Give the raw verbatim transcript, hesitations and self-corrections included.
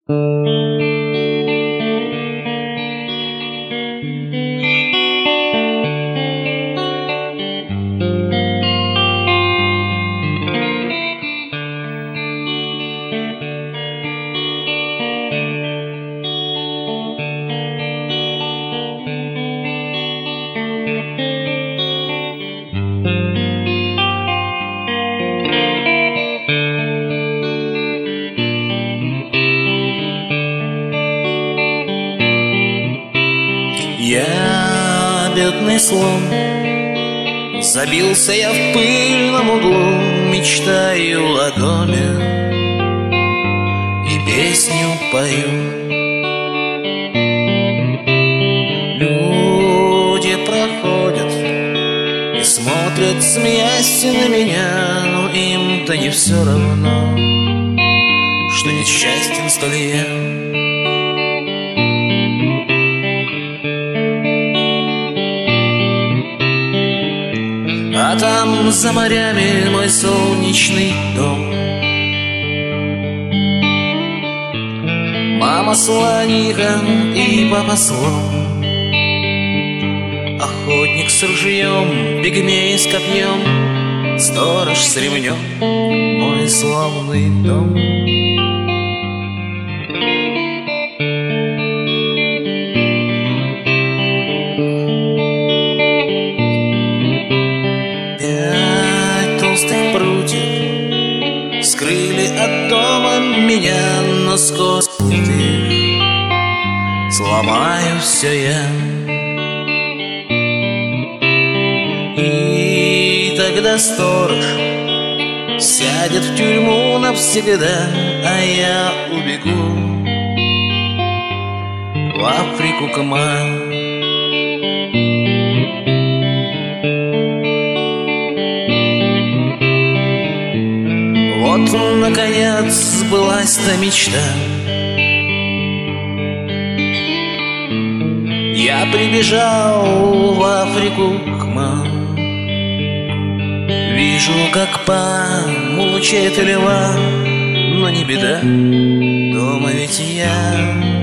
Я бедный слон, забился я в пыльном углу, мечтаю о доме и песню пою. Люди проходят и смотрят, смеясь на меня, но им-то не все равно, что несчастен столь я. А там за морями мой солнечный дом. Мама слониха и папа слон, охотник с ружьем, пигмей с копьем, сторож с ремнем, мой славный дом. Толстых прутьев скрыли от дома меня, но сквозь их сломаю все я. И тогда сторож сядет в тюрьму навсегда, а я убегу в Африку к маме. Вот, наконец, сбылась та мечта. Я прибежал в Африку к маме. Вижу, как помучает льва, но не беда, дома ведь я.